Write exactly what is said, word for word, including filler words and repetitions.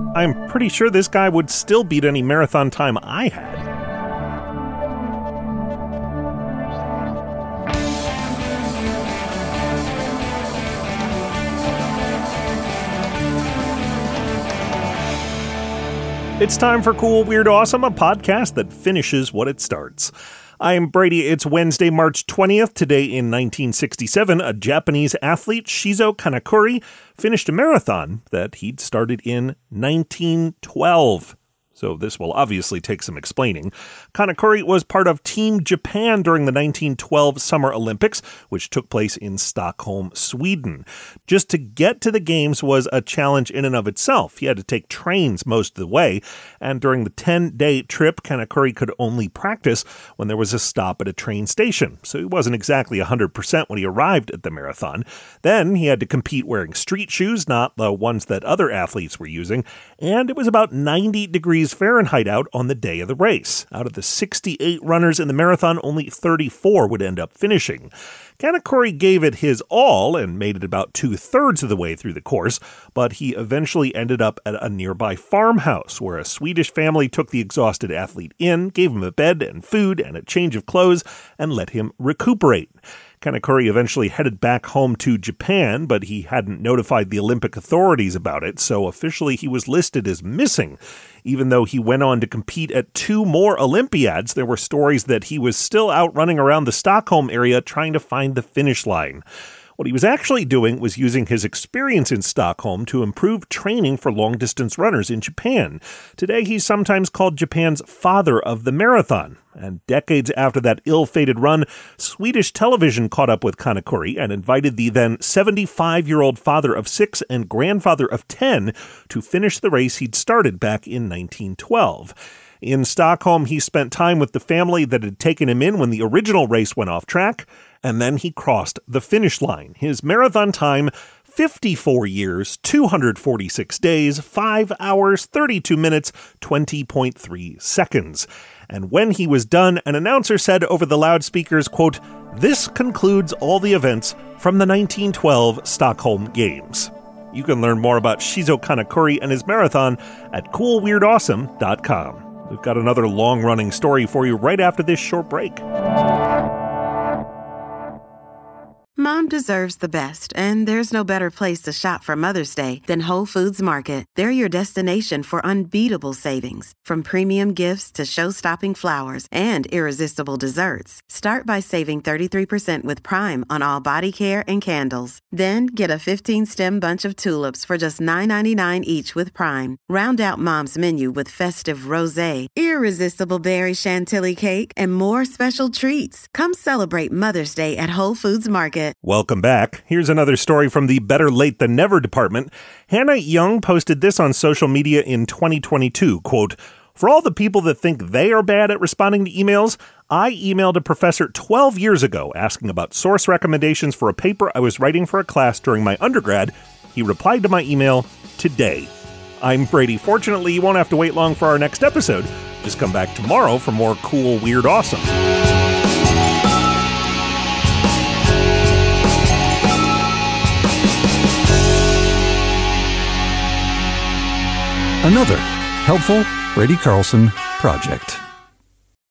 I'm pretty sure this guy would still beat any marathon time I had. It's time for Cool, Weird, Awesome, a podcast that finishes what it starts. I'm Brady. It's Wednesday, March twentieth. Today in nineteen sixty-seven, a Japanese athlete, Shizo Kanekuri, finished a marathon that he'd started in nineteen twelve. So this will obviously take some explaining. Kanekuri was part of Team Japan during the nineteen twelve Summer Olympics, which took place in Stockholm, Sweden. Just to get to the games was a challenge in and of itself. He had to take trains most of the way, and during the ten-day trip, Kanekuri could only practice when there was a stop at a train station. So he wasn't exactly one hundred percent when he arrived at the marathon. Then he had to compete wearing street shoes, not the ones that other athletes were using, and it was about ninety degrees Fahrenheit out on the day of the race. Out of the sixty-eight runners in the marathon, only thirty-four would end up finishing. Kanekuri gave it his all and made it about two-thirds of the way through the course, but he eventually ended up at a nearby farmhouse where a Swedish family took the exhausted athlete in, gave him a bed and food and a change of clothes, and let him recuperate. Kanekuri eventually headed back home to Japan, but he hadn't notified the Olympic authorities about it, so officially he was listed as missing. Even though he went on to compete at two more Olympiads, there were stories that he was still out running around the Stockholm area trying to find the finish line. What he was actually doing was using his experience in Stockholm to improve training for long-distance runners in Japan. Today, he's sometimes called Japan's father of the marathon. And decades after that ill-fated run, Swedish television caught up with Kanekuri and invited the then seventy-five-year-old father of six and grandfather of ten to finish the race he'd started back in nineteen twelve. In Stockholm, he spent time with the family that had taken him in when the original race went off track, and then he crossed the finish line. His marathon time, fifty-four years, two hundred forty-six days, five hours, thirty-two minutes, twenty point three seconds. And when he was done, an announcer said over the loudspeakers, quote, "This concludes all the events from the nineteen twelve Stockholm Games." You can learn more about Shizo Kanekuri and his marathon at cool weird awesome dot com. We've got another long-running story for you right after this short break. Mom deserves the best, and there's no better place to shop for Mother's Day than Whole Foods Market. They're your destination for unbeatable savings, from premium gifts to show-stopping flowers and irresistible desserts. Start by saving thirty-three percent with Prime on all body care and candles. Then get a fifteen-stem bunch of tulips for just nine ninety-nine each with Prime. Round out Mom's menu with festive rosé, irresistible berry chantilly cake, and more special treats. Come celebrate Mother's Day at Whole Foods Market. Welcome back. Here's another story from the Better Late Than Never department. Hannah Young posted this on social media in twenty twenty-two, quote, "For all the people that think they are bad at responding to emails, I emailed a professor twelve years ago asking about source recommendations for a paper I was writing for a class during my undergrad. He replied to my email today." I'm Brady. Fortunately, you won't have to wait long for our next episode. Just come back tomorrow for more Cool, Weird, Awesome. Another helpful Brady Carlson project.